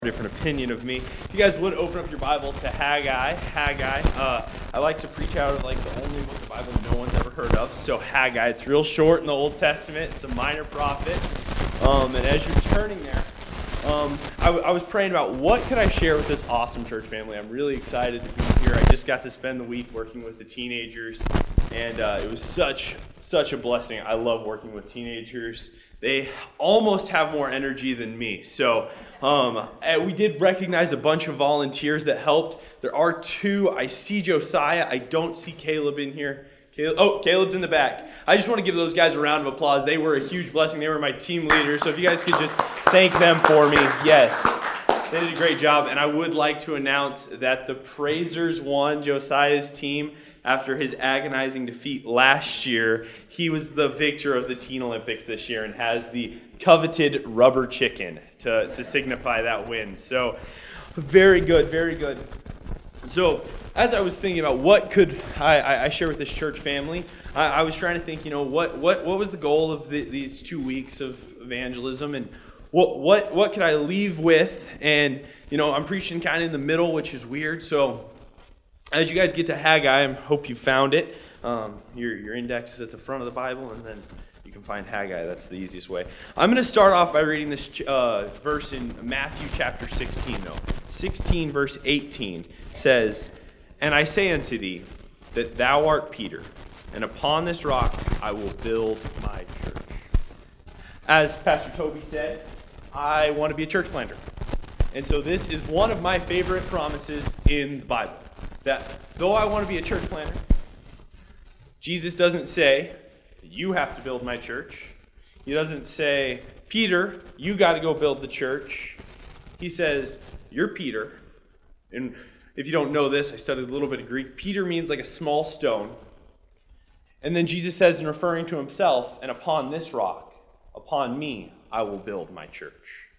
different opinion of me. If you guys would open up your Bibles to Haggai. I like to preach out of like the only book of the Bible no one's ever heard of. So Haggai, it's real short in the Old Testament. It's a minor prophet. And as you're turning there, I was praying about what could I share with this awesome church family. I'm really excited to be here. I just got to spend the week working with the teenagers, and it was such a blessing. I love working with teenagers. They almost have more energy than me. So we did recognize a bunch of volunteers that helped. There are two. I see Josiah. I don't see Caleb in here. Caleb's in the back. I just want to give those guys a round of applause. They were a huge blessing. They were my team leaders. So if you guys could just thank them for me. Yes, they did a great job. And I would like to announce that the Praisers won, Josiah's team. After his agonizing defeat last year, he was the victor of the Teen Olympics this year and has the coveted rubber chicken to signify that win. So, very good, very good. So, as I was thinking about what could I share with this church family, I was trying to think, what was the goal of these 2 weeks of evangelism, and what could I leave with? And, I'm preaching kind of in the middle, which is weird, so as you guys get to Haggai, I hope you found it. Your index is at the front of the Bible, and then you can find Haggai. That's the easiest way. I'm going to start off by reading this verse in Matthew chapter 16, though. 16, verse 18 says, "And I say unto thee, that thou art Peter, and upon this rock I will build my church." As Pastor Toby said, I want to be a church planter. And so this is one of my favorite promises in the Bible. That though I want to be a church planter, Jesus doesn't say, you have to build my church. He doesn't say, Peter, you got to go build the church. He says, you're Peter. And if you don't know this, I studied a little bit of Greek. Peter means like a small stone. And then Jesus says, in referring to himself, and upon this rock, upon me, I will build my church.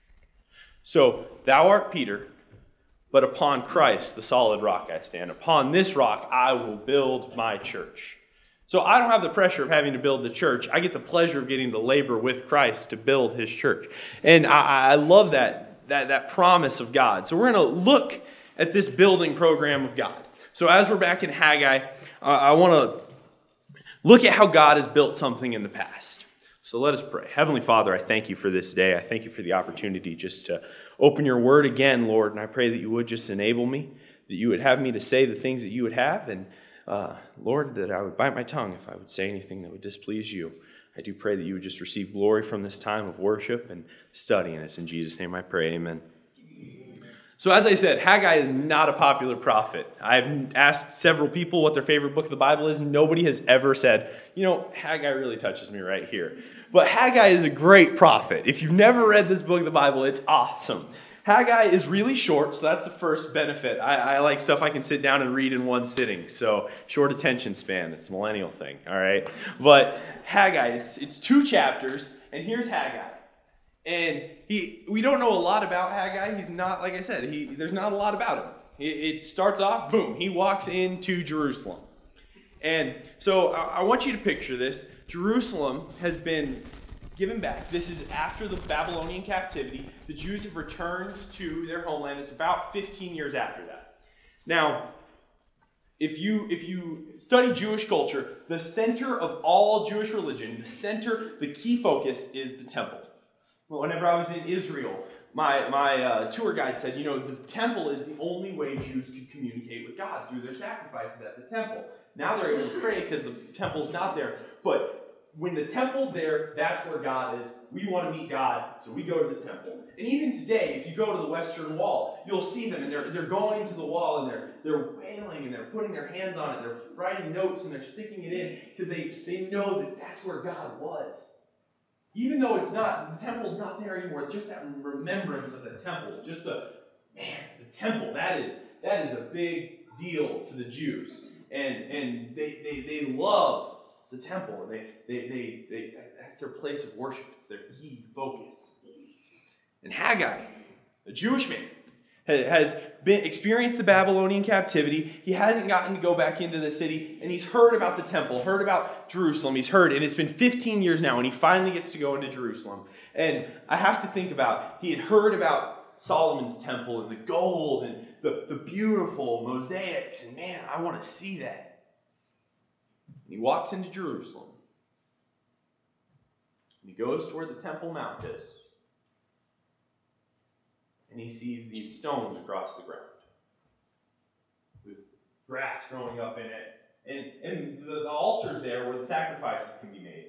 So, thou art Peter, but upon Christ, the solid rock, I stand. Upon this rock, I will build my church. So I don't have the pressure of having to build the church. I get the pleasure of getting to labor with Christ to build his church. And I love that promise of God. So we're going to look at this building program of God. So as we're back in Haggai, I want to look at how God has built something in the past. So let us pray. Heavenly Father, I thank you for this day. I thank you for the opportunity just to open your word again, Lord, and I pray that you would just enable me, that you would have me to say the things that you would have, and Lord, that I would bite my tongue if I would say anything that would displease you. I do pray that you would just receive glory from this time of worship and study, and it's in Jesus' name I pray, amen. So as I said, Haggai is not a popular prophet. I've asked several people what their favorite book of the Bible is. Nobody has ever said, Haggai really touches me right here. But Haggai is a great prophet. If you've never read this book of the Bible, it's awesome. Haggai is really short, so that's the first benefit. I like stuff I can sit down and read in one sitting. So short attention span, it's a millennial thing, all right? But Haggai, it's 2 chapters, and here's Haggai. And we don't know a lot about Haggai. He's not, like I said, there's not a lot about him. It starts off, boom, he walks into Jerusalem. And so I want you to picture this. Jerusalem has been given back. This is after the Babylonian captivity. The Jews have returned to their homeland. It's about 15 years after that. Now, if you study Jewish culture, the center of all Jewish religion, the key focus is the temple. Whenever I was in Israel, my tour guide said, the temple is the only way Jews could communicate with God, through their sacrifices at the temple. Now they're able to pray because the temple's not there. But when the temple's there, that's where God is. We want to meet God, so we go to the temple. And even today, if you go to the Western Wall, you'll see them, and they're going to the wall, and they're wailing, and they're putting their hands on it, they're writing notes, and they're sticking it in, because they know that that's where God was. Even though the temple's not there anymore, just that remembrance of the temple, just the temple, that is a big deal to the Jews. And they love the temple. They that's their place of worship. It's their key focus. And Haggai, a Jewish man, has experienced the Babylonian captivity. He hasn't gotten to go back into the city, and he's heard about the temple, heard about Jerusalem. He's heard, and it's been 15 years now, and he finally gets to go into Jerusalem. And I have to think about, he had heard about Solomon's temple and the gold and the beautiful mosaics. And man, I want to see that. And he walks into Jerusalem. And he goes to where the Temple Mount is. And he sees these stones across the ground with grass growing up in it. And the altar's there where the sacrifices can be made.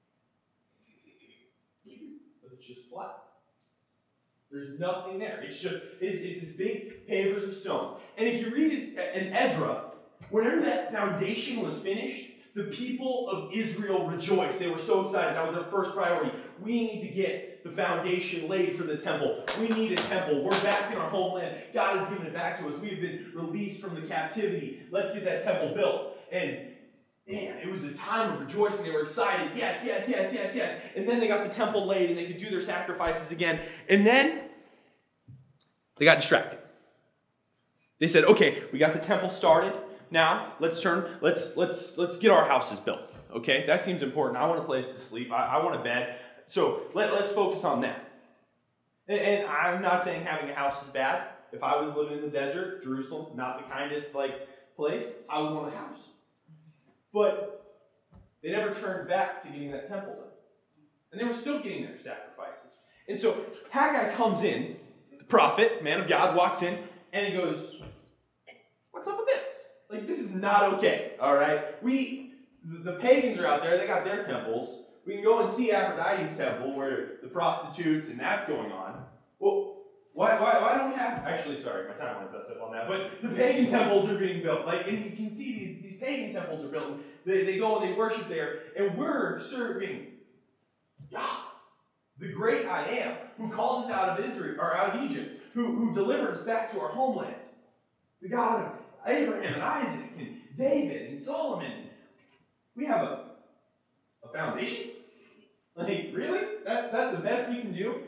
But it's just flat. There's nothing there. It's this big pavers of stones. And if you read it in Ezra, whenever that foundation was finished, the people of Israel rejoiced. They were so excited. That was their first priority. We need to get the foundation laid for the temple. We need a temple. We're back in our homeland. God has given it back to us. We have been released from the captivity. Let's get that temple built. And man, it was a time of rejoicing. They were excited. Yes, yes, yes, yes, yes. And then they got the temple laid and they could do their sacrifices again. And then they got distracted. They said, okay, we got the temple started. Now, let's get our houses built. Okay, that seems important. I want a place to sleep. I want a bed. So let's focus on that. And I'm not saying having a house is bad. If I was living in the desert, Jerusalem, not the kindest place, I would want a house. But they never turned back to getting that temple done. And they were still getting their sacrifices. And so Haggai comes in, the prophet, man of God, walks in, and he goes, what's up with this? This is not okay, all right? The pagans are out there. They got their temples. We can go and see Aphrodite's temple where the prostitutes and that's going on. Well, why don't we have... Actually, sorry, my time went messed up on that. But the pagan temples are being built. And you can see these pagan temples are built. They go and they worship there. And we're serving God, the great I Am, who called us out of Israel or out of Egypt, who delivered us back to our homeland. The God of Abraham and Isaac and David and Solomon. We have a foundation? Really? That's the best we can do?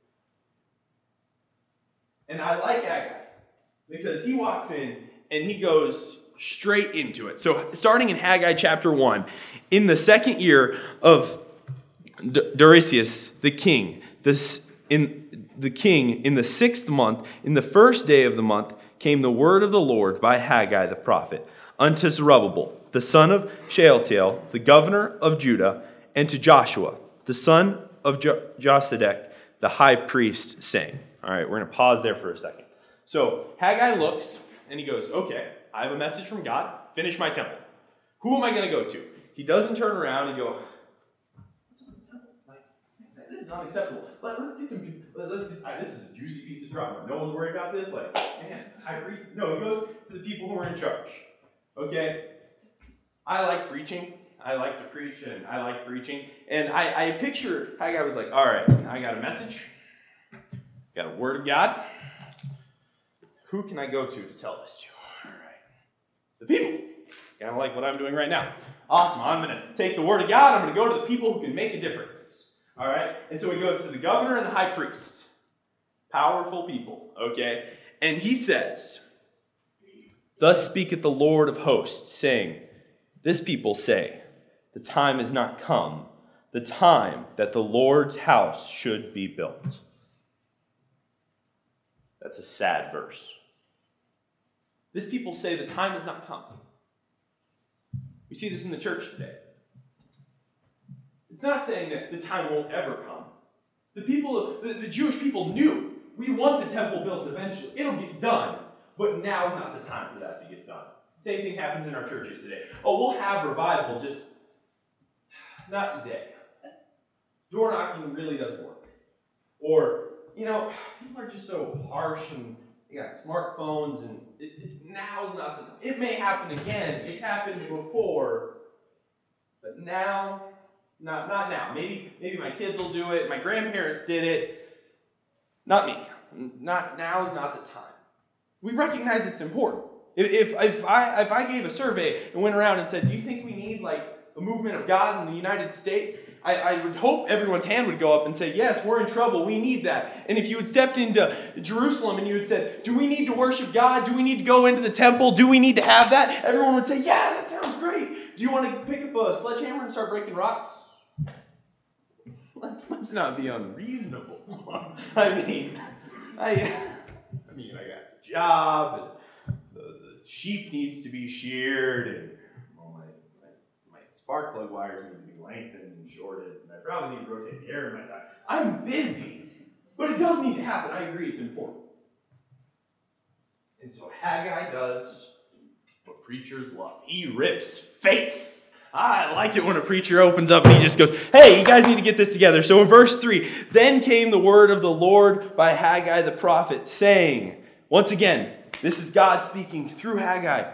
And I like Haggai because he walks in and he goes straight into it. So starting in Haggai chapter 1, in the second year of Darius the king, in the 6th month, in the first day of the month, came the word of the Lord by Haggai the prophet unto Zerubbabel, the son of Shealtiel, the governor of Judah, and to Joshua, the son of Josedek, the high priest, saying. All right, we're going to pause there for a second. So Haggai looks and he goes, okay, I have a message from God. Finish my temple. Who am I going to go to? He doesn't turn around and go, what's up with the temple? This is unacceptable. Let's get some... this is a juicy piece of drama. No one's worried about this. Man, high priest. No, he goes to the people who are in charge. Okay? I like preaching. I like to preach, and I like preaching. And I picture Haggai was like, all right, I got a message. Got a word of God. Who can I go to tell this to? All right. The people. It's kind of like what I'm doing right now. Awesome. I'm going to take the word of God. I'm going to go to the people who can make a difference. All right? And so he goes to the governor and the high priest. Powerful people, okay? And he says, thus speaketh the Lord of hosts, saying, this people say, the time is not come, the time that the Lord's house should be built. That's a sad verse. This people say the time has not come. We see this in the church today. It's not saying that the time won't ever come. The Jewish people knew we want the temple built eventually. It'll get done, but now's not the time for that to get done. Same thing happens in our churches today. Oh, we'll have revival, just not today. Door knocking really doesn't work. Or, people are just so harsh and they got smartphones and now's not the time. It may happen again. It's happened before, but now, not now. Maybe my kids will do it. My grandparents did it. Not me. Now is not the time. We recognize it's important. If I gave a survey and went around and said, do you think we need a movement of God in the United States? I would hope everyone's hand would go up and say, yes, we're in trouble. We need that. And if you had stepped into Jerusalem and you had said, do we need to worship God? Do we need to go into the temple? Do we need to have that? Everyone would say, yeah, that sounds great. Do you want to pick up a sledgehammer and start breaking rocks? Let's not be unreasonable. I I mean, I got the job, and the sheep needs to be sheared, and well, my spark plug wires need to be lengthened and shorted, and I probably need to rotate the air in my tire. I'm busy, but it does need to happen. I agree, it's important. And so Haggai does what preachers love. He rips face. I like it when a preacher opens up and he just goes, hey, you guys need to get this together. So in verse 3, then came the word of the Lord by Haggai the prophet, saying, once again, this is God speaking through Haggai.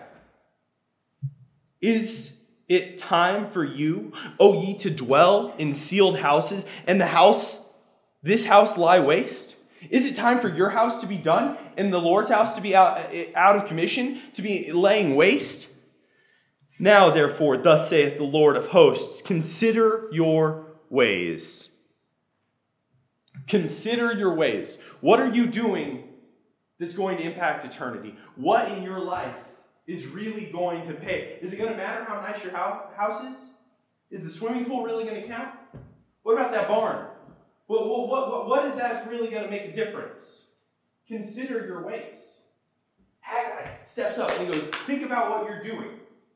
Is it time for you, O ye, to dwell in sealed houses, and this house lie waste? Is it time for your house to be done and the Lord's house to be out of commission, to be laying waste? Now, therefore, thus saith the Lord of hosts, consider your ways. Consider your ways. What are you doing that's going to impact eternity? What in your life is really going to pay? Is it going to matter how nice your house is? Is the swimming pool really going to count? What about that barn? What is that that's really going to make a difference? Consider your ways. Haggai steps up and he goes, think about what you're doing.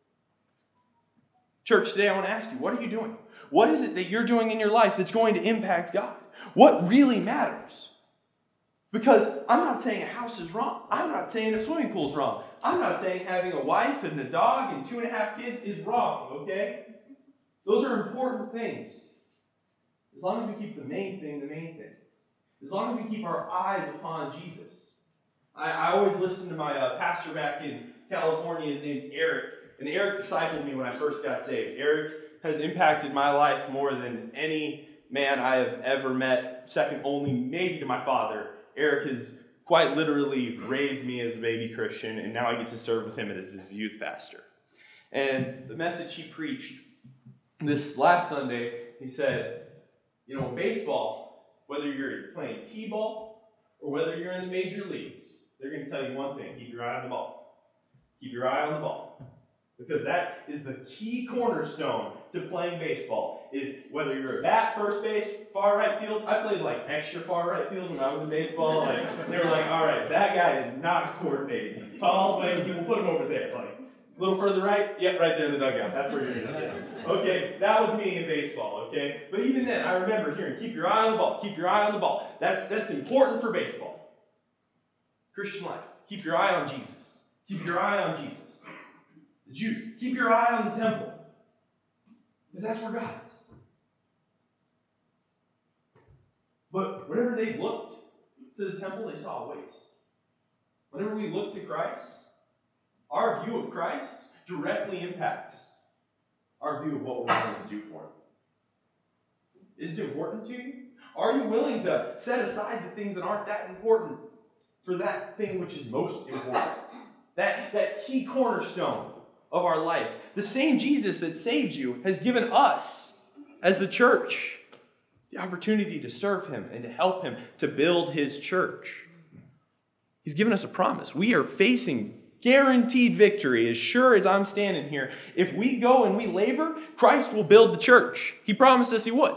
Church, today I want to ask you, what are you doing? What is it that you're doing in your life that's going to impact God? What really matters? Because I'm not saying a house is wrong. I'm not saying a swimming pool is wrong. I'm not saying having a wife and a dog and 2.5 kids is wrong, okay? Those are important things. As long as we keep the main thing, the main thing. As long as we keep our eyes upon Jesus. I always listen to my pastor back in California. His name's Eric. And Eric discipled me when I first got saved. Eric has impacted my life more than any man I have ever met, second only maybe to my father. Eric has quite literally raised me as a baby Christian, and now I get to serve with him as his youth pastor. And the message he preached this last Sunday, he said, you know, baseball, whether you're playing t-ball or whether you're in the major leagues, they're going to tell you one thing: keep your eye on the ball. Keep your eye on the ball. Because that is the key cornerstone to playing baseball, is whether you're at bat, first base, far right field. I played like extra far right field when I was in baseball. They were like, all right, that guy is not coordinated. He's tall, like, we'll put him over there. Like, a little further right? Yep, right there in the dugout. That's where you're going to sit. Okay, that was me in baseball, okay? But even then, I remember hearing, keep your eye on the ball, keep your eye on the ball. That's important for baseball. Christian life, keep your eye on Jesus. Keep your eye on Jesus. The Jews, keep your eye on the temple. Because that's where God is. But whenever they looked to the temple, they saw a waste. Whenever we look to Christ, our view of Christ directly impacts our view of what we're going to do for him. Is it important to you? Are you willing to set aside the things that aren't that important for that thing which is most important? That key cornerstone of our life. The same Jesus that saved you has given us, as the church, the opportunity to serve him and to help him to build his church. He's given us a promise. We are facing guaranteed victory, as sure as I'm standing here. If we go and we labor, Christ will build the church. He promised us he would.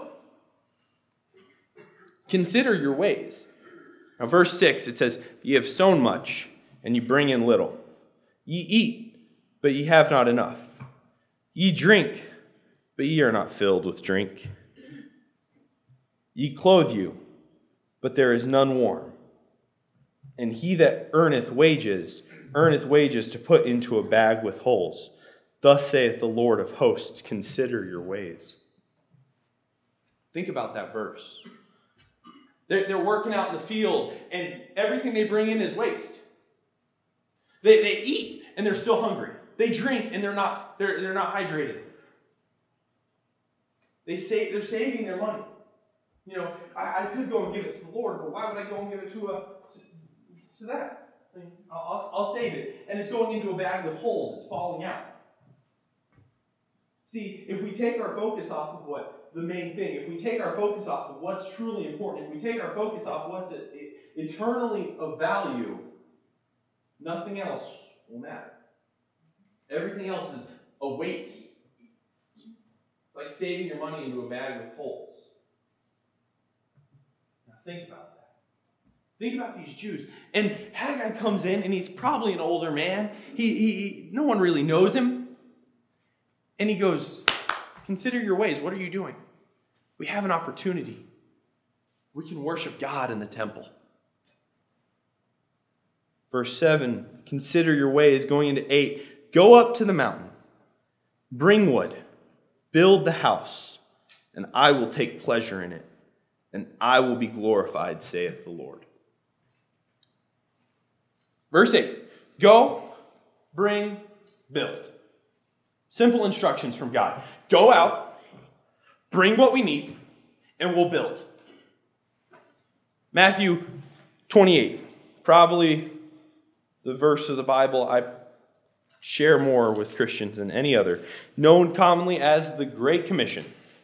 Consider your ways. Now, verse 6, it says, ye have sown much, and ye bring in little. Ye eat, but ye have not enough. Ye drink, but ye are not filled with drink. Ye clothe you, but there is none warm. And he that earneth wages to put into a bag with holes. Thus saith the Lord of hosts, consider your ways. Think about that verse. They're working out in the field, and everything they bring in is waste. They eat, and they're still hungry. They drink, and they're not hydrated. They're saving their money. You know, I could go and give it to the Lord, but why would I go and give it to that? I mean, I'll save it. And it's going into a bag with holes. It's falling out. See, if we take our focus off of the main thing, if we take our focus off of what's truly important, if we take our focus off what's eternally of value, nothing else will matter. Everything else is a waste. It's like saving your money into a bag with holes. Now think about that. Think about these Jews. And Haggai comes in, and he's probably an older man. No one really knows him. And he goes, consider your ways. What are you doing? We have an opportunity. We can worship God in the temple. Verse 7, consider your ways. Going into 8, go up to the mountain, bring wood, build the house, and I will take pleasure in it, and I will be glorified, saith the Lord. Verse 8, go, bring, build. Simple instructions from God. Go out, bring what we need, and we'll build. Matthew 28, probably the verse of the Bible I share more with Christians than any other, known commonly as the Great Commission.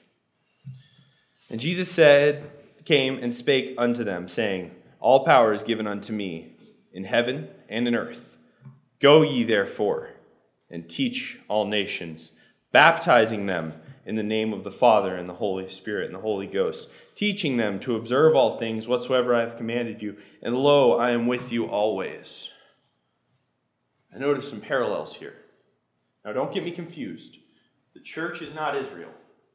And Jesus came and spake unto them, saying, all power is given unto me in heaven and in earth. Go ye therefore, and teach all nations, baptizing them in the name of the Father and the Holy Spirit and the Holy Ghost, teaching them to observe all things whatsoever I have commanded you. And lo, I am with you always. I notice some parallels here. Now, don't get me confused. The church is not Israel.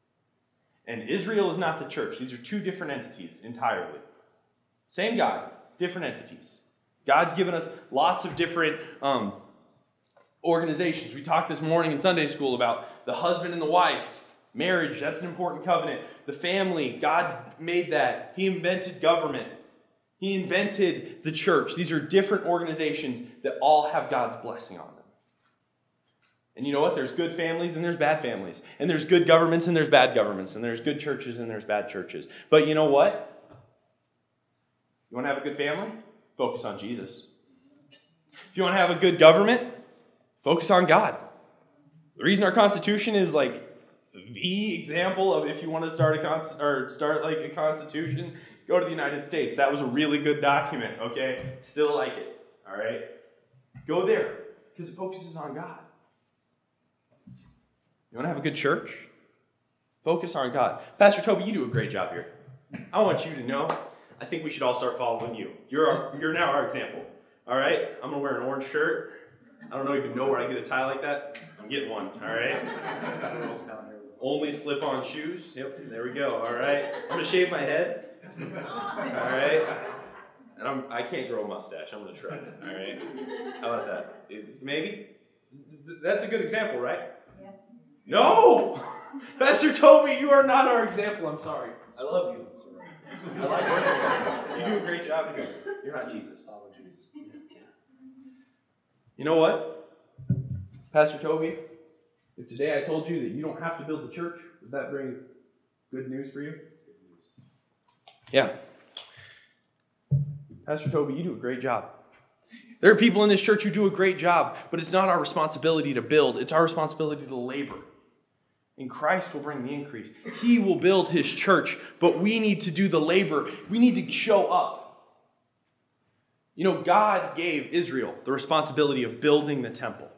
And Israel is not the church. These are two different entities entirely. Same God, different entities. God's given us lots of different organizations. We talked this morning in Sunday school about the husband and the wife. Marriage, that's an important covenant. The family, God made that. He invented government. He invented the church. These are different organizations that all have God's blessing on them. And you know what? There's good families and there's bad families. And there's good governments and there's bad governments. And there's good churches and there's bad churches. But you know what? You want to have a good family? Focus on Jesus. If you want to have a good government, focus on God. The reason our Constitution is like the example of if you want to start a constitution, go to the United States. That was a really good document, okay? Still like it, all right? Go there, because it focuses on God. You want to have a good church? Focus on God. Pastor Toby, you do a great job here. I want you to know, I think we should all start following you. You're now our example, all right? I'm going to wear an orange shirt. I don't even know where I get a tie like that. I'm getting one, all right? Only slip-on shoes. Yep, there we go, all right? I'm going to shave my head. All right? And I can't grow a mustache. I'm going to try. All right? How about that? Maybe? That's a good example, right? Yeah. No! Pastor Toby, you are not our example. I'm sorry. I love you. I like working with you. You do a great job here. You're not Jesus. You know what? Pastor Toby, if today I told you that you don't have to build the church, would that bring good news for you? Yeah. Pastor Toby, you do a great job. There are people in this church who do a great job, but it's not our responsibility to build. It's our responsibility to labor. And Christ will bring the increase. He will build his church, but we need to do the labor. We need to show up. You know, God gave Israel the responsibility of building the temple.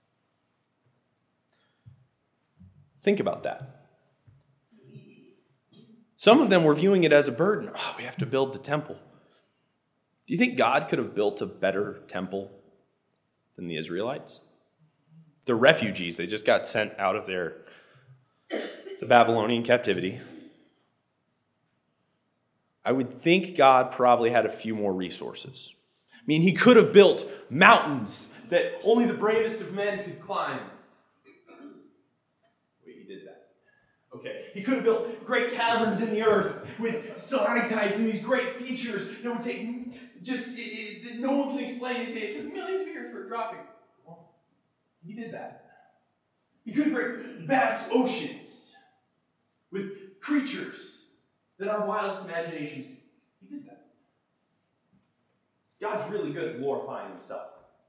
Think about that. Some of them were viewing it as a burden. Oh, we have to build the temple. Do you think God could have built a better temple than the Israelites? They're refugees. They just got sent out of the Babylonian captivity. I would think God probably had a few more resources. I mean, he could have built mountains that only the bravest of men could climb. Wait, he did that. Okay. He could have built great caverns in the earth with stalactites and these great features that would take that no one can explain. They say it took millions of years for it dropping. Well, he did that. He could have created vast oceans with creatures that our wildest imaginations. He did that. God's really good at glorifying himself.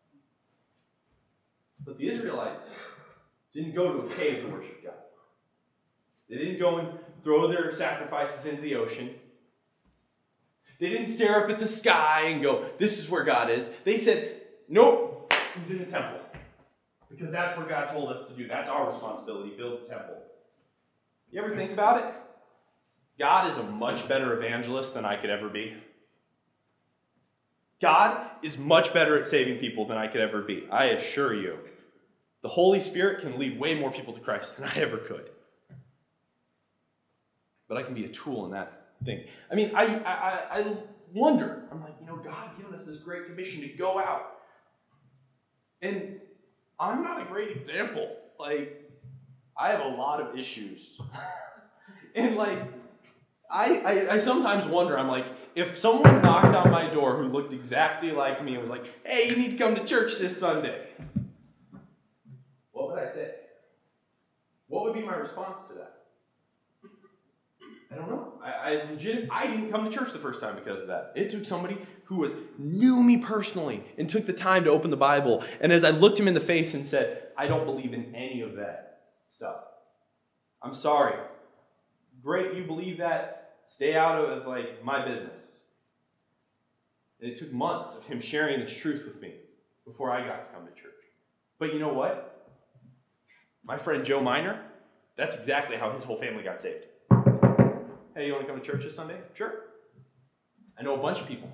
But the Israelites didn't go to a cave to worship God. They didn't go and throw their sacrifices into the ocean. They didn't stare up at the sky and go, this is where God is. They said, nope, he's in the temple. Because that's what God told us to do. That's our responsibility, build the temple. You ever think about it? God is a much better evangelist than I could ever be. God is much better at saving people than I could ever be. I assure you. The Holy Spirit can lead way more people to Christ than I ever could. But I can be a tool in that thing. I mean, I wonder. I'm like, God's given us this great commission to go out. And I'm not a great example. Like, I have a lot of issues. And I sometimes wonder, I'm like, if someone knocked on my door who looked exactly like me and was like, hey, you need to come to church this Sunday, what would I say? What would be my response to that? I don't know. I didn't come to church the first time because of that. It took somebody who knew me personally and took the time to open the Bible. And as I looked him in the face and said, I don't believe in any of that stuff. I'm sorry. Great, you believe that. Stay out of my business. And it took months of him sharing this truth with me before I got to come to church. But you know what? My friend Joe Miner, that's exactly how his whole family got saved. Hey, you want to come to church this Sunday? Sure. I know a bunch of people.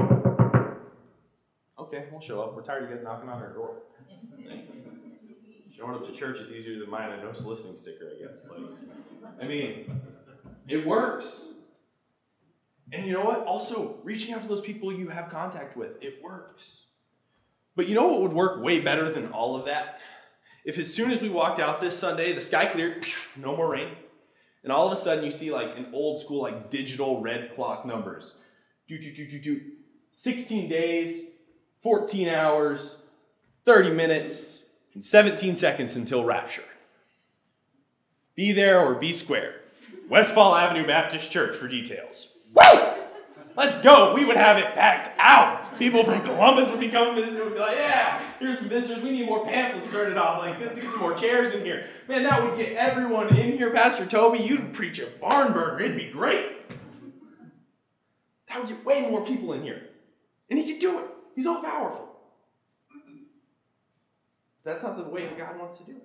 Okay, we'll show up. We're tired of you guys knocking on our door. Showing up to church is easier than mine a no soliciting sticker, I guess. It works. And you know what? Also, reaching out to those people you have contact with, it works. But you know what would work way better than all of that? If as soon as we walked out this Sunday, the sky cleared, no more rain, and all of a sudden you see an old school digital red clock numbers. 16 days, 14 hours, 30 minutes, and 17 seconds until rapture. Be there or be square. Westfall Avenue Baptist Church for details. Woo! Let's go. We would have it packed out. People from Columbus would be coming to visit. We'd be like, yeah, here's some visitors. We need more pamphlets printed off. Let's get some more chairs in here. Man, that would get everyone in here. Pastor Toby, you'd preach a barn burner. It'd be great. That would get way more people in here. And he could do it. He's all powerful. That's not the way God wants to do it.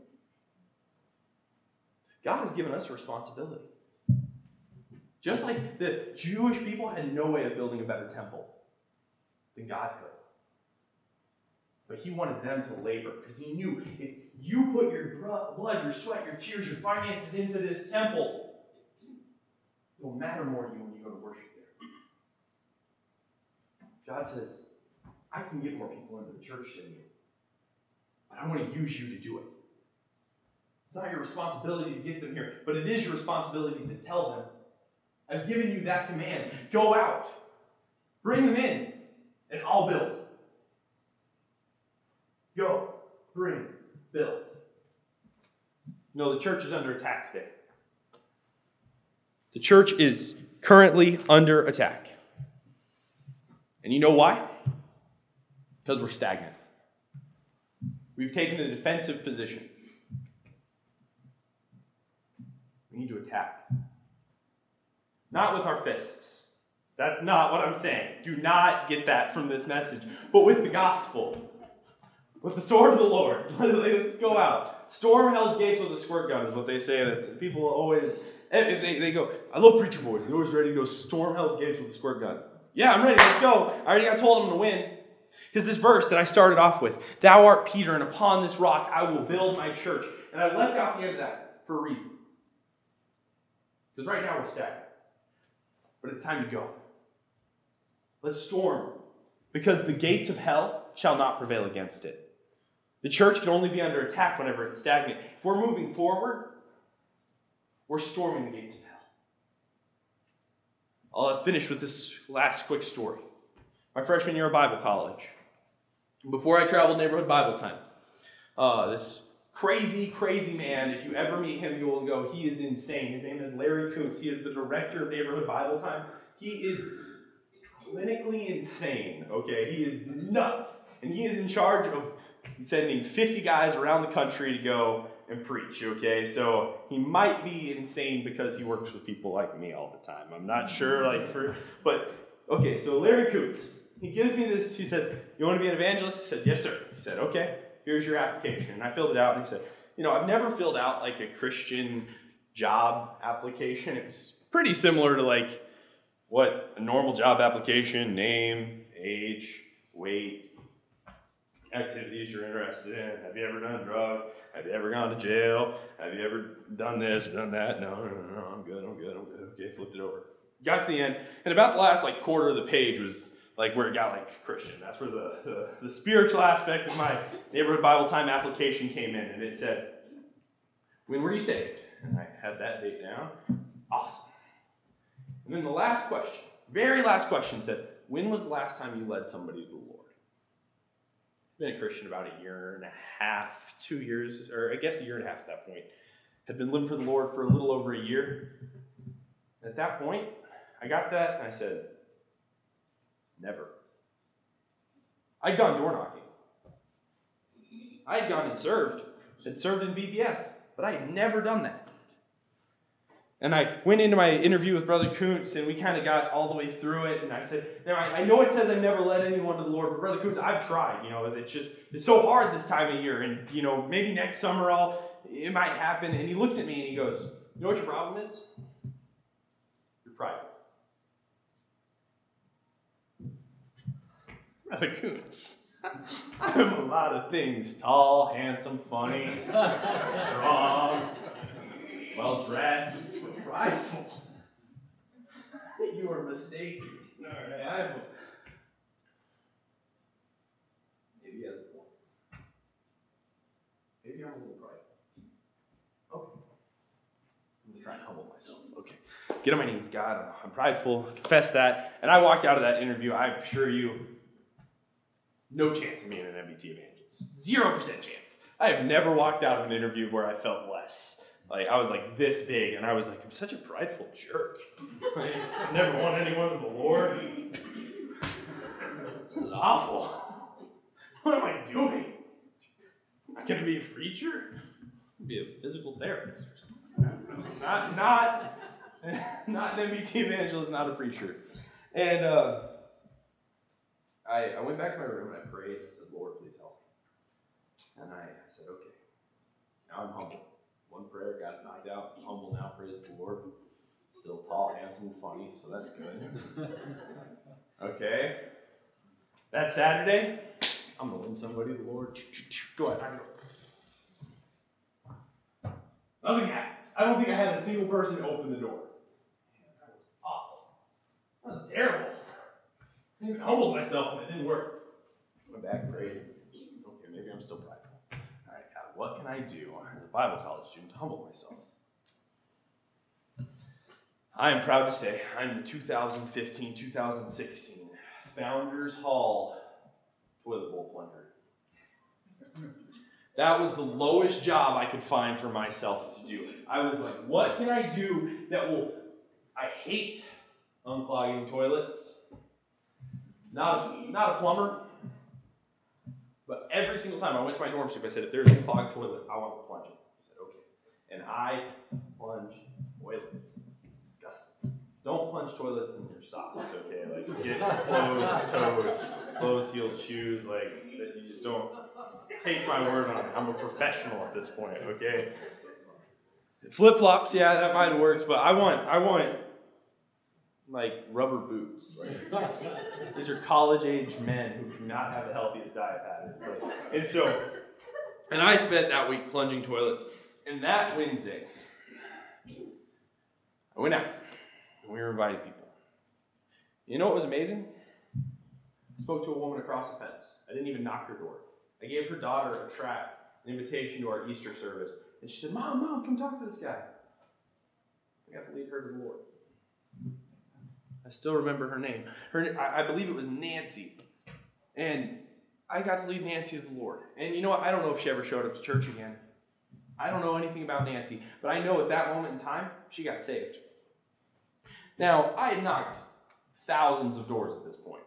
God has given us a responsibility. Just like the Jewish people had no way of building a better temple than God could. But he wanted them to labor because he knew if you put your blood, your sweat, your tears, your finances into this temple, it will matter more to you when you go to worship there. God says, I can get more people into the church than you, but I want to use you to do it. It's not your responsibility to get them here, but it is your responsibility to tell them, I've given you that command. Go out. Bring them in, and I'll build. Go. Bring. Build. No, the church is under attack today. The church is currently under attack. And you know why? Because we're stagnant. We've taken a defensive position. We need to attack. Not with our fists. That's not what I'm saying. Do not get that from this message. But with the gospel. With the sword of the Lord. Let's go out. Storm hell's gates with a squirt gun is what they say. That people always, they go, I love preacher boys. They're always ready to go storm hell's gates with a squirt gun. Yeah, I'm ready. Let's go. I told them to win. Because this verse that I started off with, thou art Peter, and upon this rock I will build my church. And I left out the end of that for a reason. Because right now we're stagnant. But it's time to go. Let's storm. Because the gates of hell shall not prevail against it. The church can only be under attack whenever it's stagnant. If we're moving forward, we're storming the gates of hell. I'll finish with this last quick story. My freshman year of Bible college. Before I traveled neighborhood Bible time, this crazy man, if you ever meet him, you will go, he is insane. His name is Larry Koontz. He is the director of neighborhood Bible time. He is clinically insane, okay? He is nuts. And he is in charge of sending 50 guys around the country to go and preach, okay? So he might be insane because he works with people like me all the time. I'm not sure, okay, so Larry Koontz, he gives me this, he says, you want to be an evangelist? I said, yes, sir. He said, okay, here's your application. And I filled it out, and he said, I've never filled out a Christian job application. It's pretty similar to what a normal job application, name, age, weight, activities you're interested in. Have you ever done a drug? Have you ever gone to jail? Have you ever done this or done that? No, I'm good. Okay, flipped it over. Got to the end, and about the last quarter of the page was where it got Christian. That's where the spiritual aspect of my neighborhood Bible time application came in, and it said, "When were you saved?" And I had that date down. Awesome. And then the last question, very last question, said, "When was the last time you led somebody to the Lord?" Been a Christian about a year and a half, 2 years, or I guess a year and a half at that point. Had been living for the Lord for a little over a year. And at that point, I got that and I said, never. I'd gone door knocking. I had gone and served. Had served in VBS, but I had never done that. And I went into my interview with Brother Kuntz, and we kind of got all the way through it. And I said, now I know it says I've never led anyone to the Lord, but Brother Kuntz, I've tried. It's so hard this time of year. And, maybe next summer it might happen. And he looks at me and he goes, "You know what your problem is? You're prideful." Brother Kuntz, I'm a lot of things. Tall, handsome, funny, strong, well-dressed, but prideful. You are mistaken. All right, maybe as a point. Maybe I'm a little prideful. Okay. I'm going to try and humble myself. Okay. Get on my knees, God. I'm prideful. Confess that. And I walked out of that interview. I assure you, no chance of being an MBT evangelist. 0% chance. I have never walked out of an interview where I felt less. I was this big, and I was I'm such a prideful jerk. I never want anyone to the Lord. This is awful. What am I doing? I'm not going to be a preacher? I'm going to be a physical therapist or something. Not an MBT evangelist, not a preacher. And I went back to my room and I prayed. I said, "Lord, please help me." And I said, okay, now I'm humble. One prayer got knocked out. I'm humble now, praise the Lord. Still tall, handsome, and funny, so that's good. Okay. That Saturday, I'm going to win somebody to the Lord. Go ahead, knock it over. Nothing happens. I don't think I had a single person open the door. That was awful. That was terrible. I even humbled myself and it didn't work. Went back and prayed. Okay, maybe I'm still prideful. All right, God, what can I do as a Bible college student to humble myself? I am proud to say I'm the 2015-2016 Founders Hall toilet bowl plunger. That was the lowest job I could find for myself to do. I was like, what can I do that will... I hate unclogging toilets. Not a plumber. But every single time I went to my dorm soup, I said, if there's a clogged toilet, I want to plunge it. He said, okay. And I plunge toilets. Disgusting. Don't plunge toilets in your socks, okay? Get closed-toed, closed-heeled shoes, that you just don't take my word on it. I'm a professional at this point, okay? Flip-flops, yeah, that might have worked, but I want rubber boots. These are college-age men who do not have the healthiest diet patterns. And I spent that week plunging toilets. And that Wednesday, I went out and we were inviting people. You know what was amazing? I spoke to a woman across the fence. I didn't even knock her door. I gave her daughter a tract, an invitation to our Easter service. And she said, Mom, come talk to this guy. I got to lead her to the Lord. I still remember her name. I believe it was Nancy. And I got to lead Nancy to the Lord. And you know what? I don't know if she ever showed up to church again. I don't know anything about Nancy. But I know at that moment in time, she got saved. Now, I had knocked thousands of doors at this point.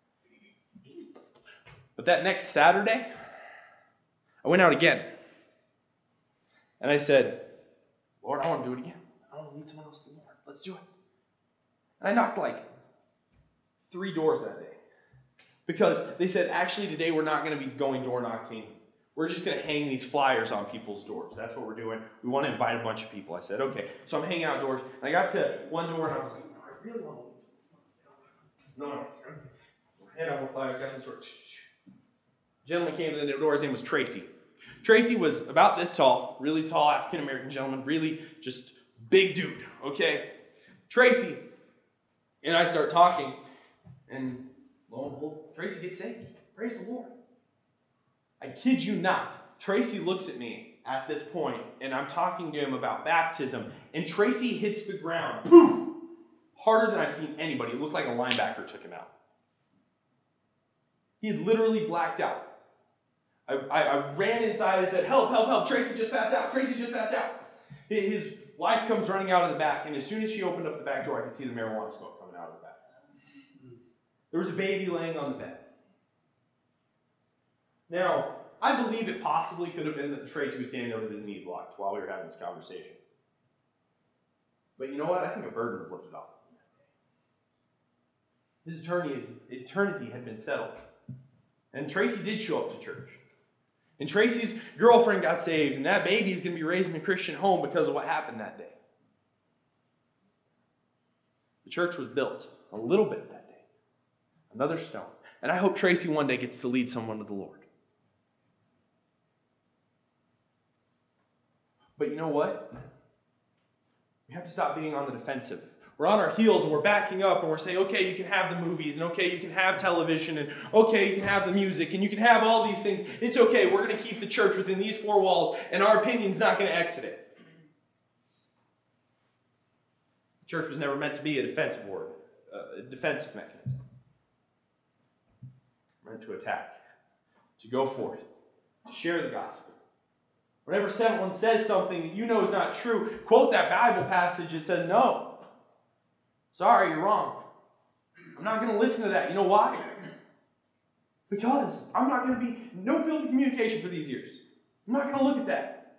But that next Saturday, I went out again. And I said, Lord, I want to do it again. I want to lead someone else to the Lord. Let's do it. And I knocked 3 doors that day. Because they said, actually, today we're not going to be going door knocking. We're just going to hang these flyers on people's doors. That's what we're doing. We want to invite a bunch of people. I said, okay. So I'm hanging out doors. And I got to one door and I was like, no, I really want to lead someone. No. And I walked by, I got in the store. Gentleman came to the door, his name was Tracy. Tracy was about this tall, really tall African-American gentleman, really just big dude, okay? Tracy and I start talking, and lo and behold, Tracy gets saved. Praise the Lord. I kid you not. Tracy looks at me at this point, and I'm talking to him about baptism, and Tracy hits the ground, boom, harder than I've seen anybody. It looked like a linebacker took him out. He had literally blacked out. I ran inside and said, help, help, help, Tracy just passed out, Tracy just passed out. His wife comes running out of the back, and as soon as she opened up the back door, I could see the marijuana smoke coming out of the back. There was a baby laying on the bed. Now, I believe it possibly could have been that Tracy was standing there with his knees locked while we were having this conversation. But you know what? I think a burden was lifted off. His eternity had been settled. And Tracy did show up to church. And Tracy's girlfriend got saved, and that baby is going to be raised in a Christian home because of what happened that day. The church was built a little bit that day. Another stone. And I hope Tracy one day gets to lead someone to the Lord. But you know what? We have to stop being on the defensive. We're on our heels and we're backing up and we're saying, okay, you can have the movies, and okay, you can have television, and okay, you can have the music, and you can have all these things. It's okay, we're going to keep the church within these four walls, and our opinion's not going to exit it. The church was never meant to be a defensive word, a defensive mechanism. We're meant to attack, to go forth, to share the gospel. Whenever someone says something that you know is not true, quote that Bible passage that says, no. Sorry, you're wrong. I'm not going to listen to that. You know why? Because I'm not going to be, no field of communication for these years. I'm not going to look at that.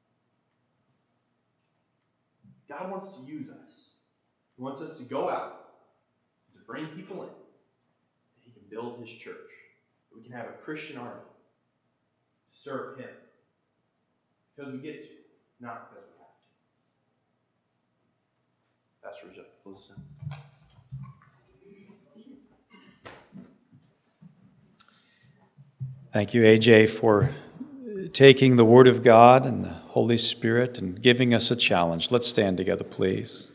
God wants to use us. He wants us to go out, to bring people in. He can build his church. We can have a Christian army to serve him. Because we get to, not because we have to. Pastor Reject, close us in. Thank you, AJ, for taking the Word of God and the Holy Spirit and giving us a challenge. Let's stand together, please.